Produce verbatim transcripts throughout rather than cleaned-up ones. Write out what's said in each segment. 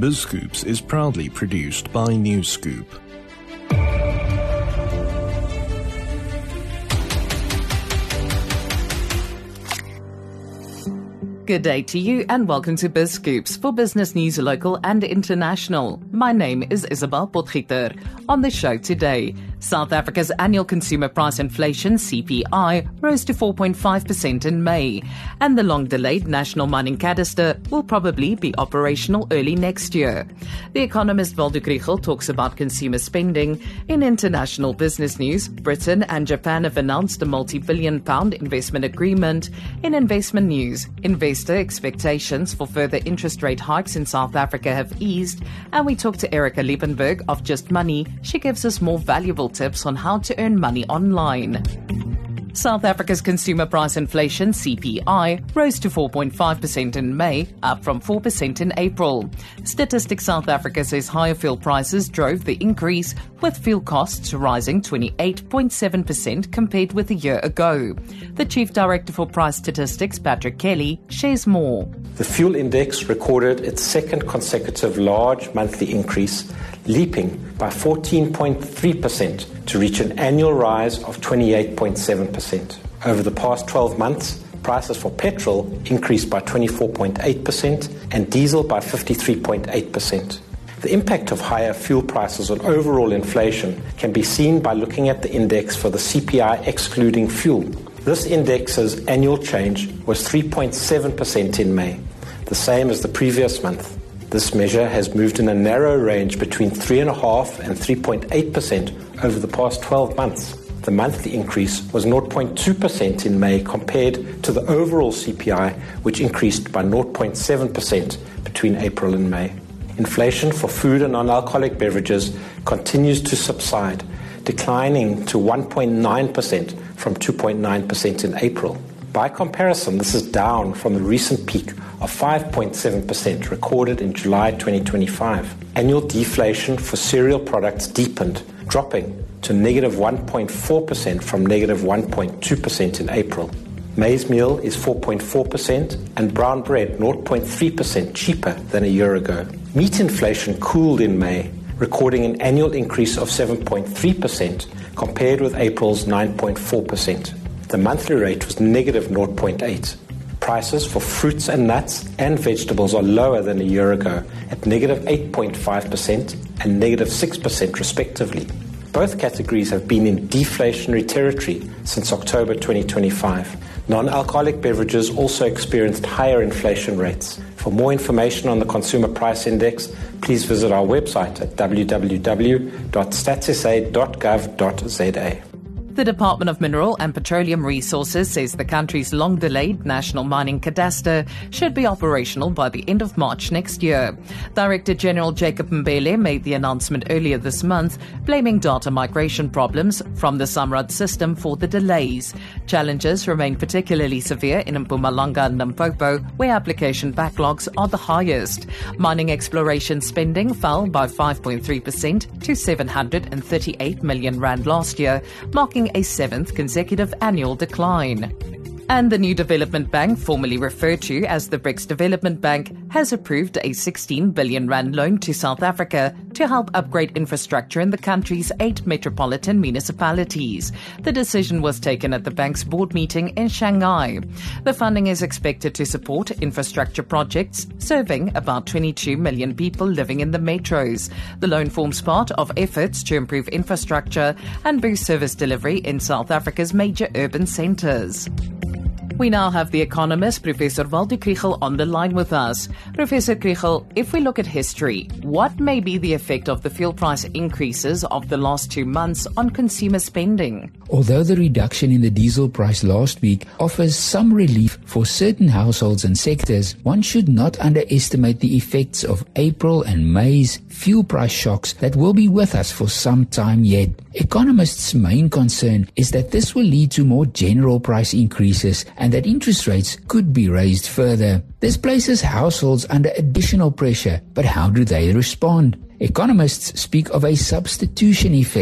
BizScoops is proudly produced by NewsScoop. Good day to you and welcome to BizScoops for business news local and international. My name is Isabel Potgieter. On the show today, South Africa's annual consumer price inflation, C P I, rose to four point five percent in May, and the long-delayed National Mining Cadaster will probably be operational early next year. The economist Waldo Krugell talks about consumer spending. In international business news, Britain and Japan have announced a multi-billion pound investment agreement. In investment news, investor expectations for further interest rate hikes in South Africa have eased, and we talk to Erica Liebenberg of Just Money. She gives us more valuable tips on how to earn money online. South Africa's consumer price inflation, C P I, rose to four point five percent in May, up from four percent in April. Statistics South Africa says higher fuel prices drove the increase, with fuel costs rising twenty-eight point seven percent compared with a year ago. The Chief Director for Price Statistics, Patrick Kelly, shares more. The fuel index recorded its second consecutive large monthly increase, leaping by fourteen point three percent to reach an annual rise of twenty-eight point seven percent. Over the past twelve months, prices for petrol increased by twenty-four point eight percent and diesel by fifty-three point eight percent. The impact of higher fuel prices on overall inflation can be seen by looking at the index for the C P I excluding fuel. This index's annual change was three point seven percent in May, the same as the previous month. This measure has moved in a narrow range between three point five percent and three point eight percent over the past twelve months. The monthly increase was zero point two percent in May compared to the overall C P I, which increased by zero point seven percent between April and May. Inflation for food and non-alcoholic beverages continues to subside, declining to one point nine percent from two point nine percent in April. By comparison, this is down from the recent peak of five point seven percent recorded in July twenty twenty-five. Annual deflation for cereal products deepened, dropping to negative one point four percent from negative one point two percent in April. Maize meal is four point four percent and brown bread zero point three percent cheaper than a year ago. Meat inflation cooled in May, recording an annual increase of seven point three percent compared with April's nine point four percent. The monthly rate was negative zero point eight. Prices for fruits and nuts and vegetables are lower than a year ago at negative eight point five percent and negative six percent respectively. Both categories have been in deflationary territory since October twenty twenty-five. Non-alcoholic beverages also experienced higher inflation rates. For more information on the Consumer Price Index, please visit our website at w w w dot stats s a dot gov dot z a. The Department of Mineral and Petroleum Resources says the country's long-delayed National Mining Cadaster should be operational by the end of March next year. Director General Jacob Mbele made the announcement earlier this month, blaming data migration problems from the SAMRAD system for the delays. Challenges remain particularly severe in Mpumalanga and Limpopo, where application backlogs are the highest. Mining exploration spending fell by five point three percent to seven hundred thirty-eight million rand last year, marking a seventh consecutive annual decline. And the New Development Bank, formerly referred to as the BRICS Development Bank, has approved a sixteen billion rand loan to South Africa to help upgrade infrastructure in the country's eight metropolitan municipalities. The decision was taken at the bank's board meeting in Shanghai. The funding is expected to support infrastructure projects serving about twenty-two million people living in the metros. The loan forms part of efforts to improve infrastructure and boost service delivery in South Africa's major urban centres. We now have the economist, Professor Waldo Krugell, on the line with us. Professor Krugell, if we look at history, what may be the effect of the fuel price increases of the last two months on consumer spending? Although the reduction in the diesel price last week offers some relief for certain households and sectors, one should not underestimate the effects of April and May's fuel price shocks that will be with us for some time yet. Economists' main concern is that this will lead to more general price increases and that interest rates could be raised further. This places households under additional pressure, but how do they respond? Economists speak of a substitution effect.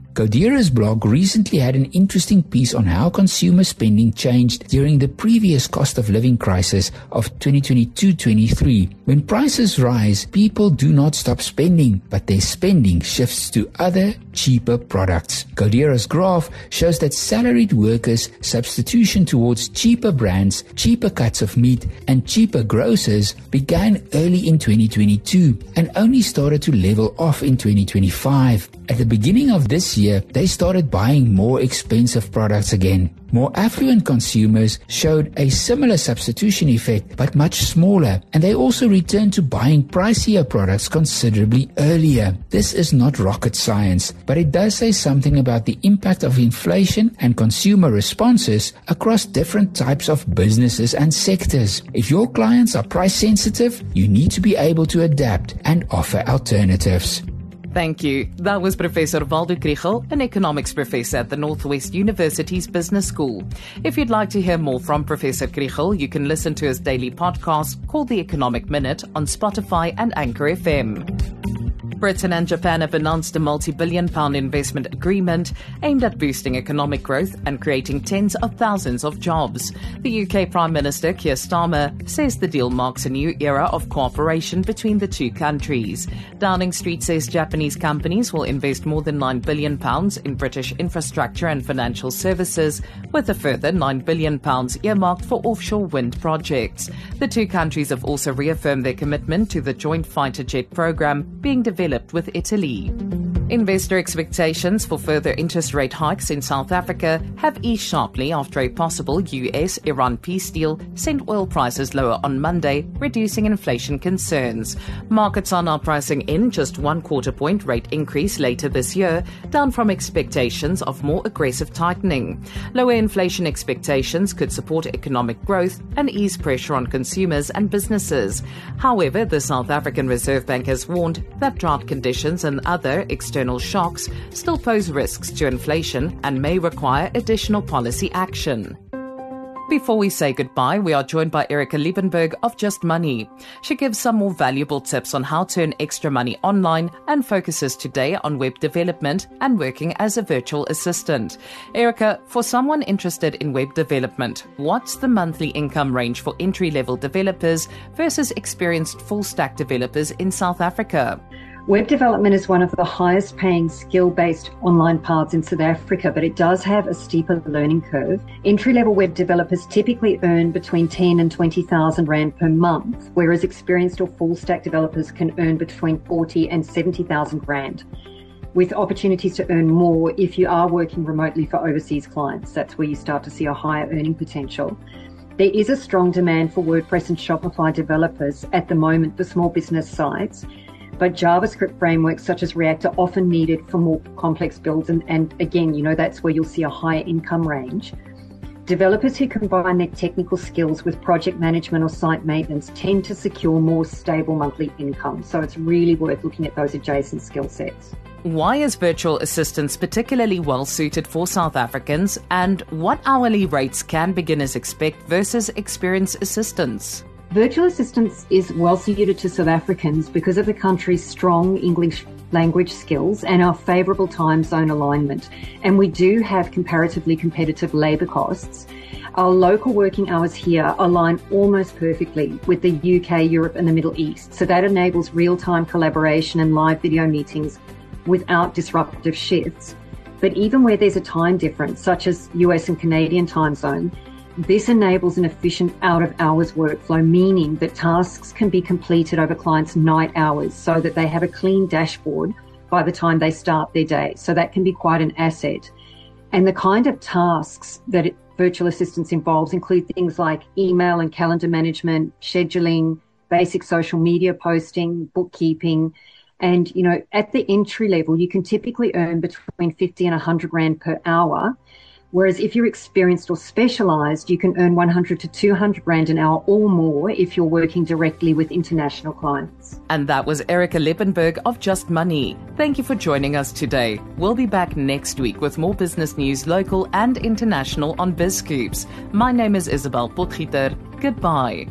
Codera's blog recently had an interesting piece on how consumer spending changed during the previous cost of living crisis of twenty twenty-two twenty-three. When prices rise, people do not stop spending, but their spending shifts to other, cheaper products. Codera's graph shows that salaried workers' substitution towards cheaper brands, cheaper cuts of meat, and cheaper grocers began early in twenty twenty-two and only started to level off in twenty twenty-five. At the beginning of this year, they started buying more expensive products again. More affluent consumers showed a similar substitution effect, but much smaller, and they also returned to buying pricier products considerably earlier. This is not rocket science, but it does say something about the impact of inflation and consumer responses across different types of businesses and sectors. If your clients are price sensitive, you need to be able to adapt and offer alternatives. Thank you. That was Professor Waldo Krichel, an economics professor at the Northwest University's Business School. If you'd like to hear more from Professor Krichel, you can listen to his daily podcast called The Economic Minute on Spotify and Anchor F M. Britain and Japan have announced a multi-billion pound investment agreement aimed at boosting economic growth and creating tens of thousands of jobs. The U K Prime Minister Keir Starmer says the deal marks a new era of cooperation between the two countries. Downing Street says Japanese companies will invest more than nine billion pounds in British infrastructure and financial services, with a further nine billion pounds earmarked for offshore wind projects. The two countries have also reaffirmed their commitment to the joint fighter jet program being developed with Italy. Investor expectations for further interest rate hikes in South Africa have eased sharply after a possible U S-Iran peace deal sent oil prices lower on Monday, reducing inflation concerns. Markets are now pricing in just one quarter point rate increase later this year, down from expectations of more aggressive tightening. Lower inflation expectations could support economic growth and ease pressure on consumers and businesses. However, the South African Reserve Bank has warned that drought conditions and other external shocks still pose risks to inflation and may require additional policy action. Before we say goodbye, we are joined by Erica Liebenberg of Just Money. She gives some more valuable tips on how to earn extra money online and focuses today on web development and working as a virtual assistant. Erica, for someone interested in web development, what's the monthly income range for entry-level developers versus experienced full-stack developers in South Africa? Web development is one of the highest paying skill-based online paths in South Africa, but it does have a steeper learning curve. Entry-level web developers typically earn between ten and twenty thousand rand per month, whereas experienced or full-stack developers can earn between forty and seventy thousand rand, with opportunities to earn more if you are working remotely for overseas clients. That's where you start to see a higher earning potential. There is a strong demand for WordPress and Shopify developers at the moment for small business sites, but JavaScript frameworks such as React are often needed for more complex builds. And, and again, you know, that's where you'll see a higher income range. Developers who combine their technical skills with project management or site maintenance tend to secure more stable monthly income. So it's really worth looking at those adjacent skill sets. Why is virtual assistance particularly well suited for South Africans, and what hourly rates can beginners expect versus experienced assistants? Virtual assistance is well suited to South Africans because of the country's strong English language skills and our favourable time zone alignment. And we do have comparatively competitive labour costs. Our local working hours here align almost perfectly with the U K, Europe and the Middle East. So that enables real-time collaboration and live video meetings without disruptive shifts. But even where there's a time difference, such as U S and Canadian time zone, this enables an efficient out-of-hours workflow, meaning that tasks can be completed over clients' night hours so that they have a clean dashboard by the time they start their day. So that can be quite an asset. And the kind of tasks that it, virtual assistance involves include things like email and calendar management, scheduling, basic social media posting, bookkeeping. And, you know, at the entry level, you can typically earn between fifty and one hundred rand per hour. Whereas if you're experienced or specialised, you can earn one hundred to two hundred rand an hour or more if you're working directly with international clients. And that was Erica Liebenberg of Just Money. Thank you for joining us today. We'll be back next week with more business news, local and international, on BizScoops. My name is Isabel Potgieter. Goodbye.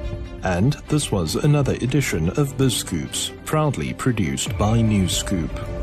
And this was another edition of BizScoops, proudly produced by Newscoop.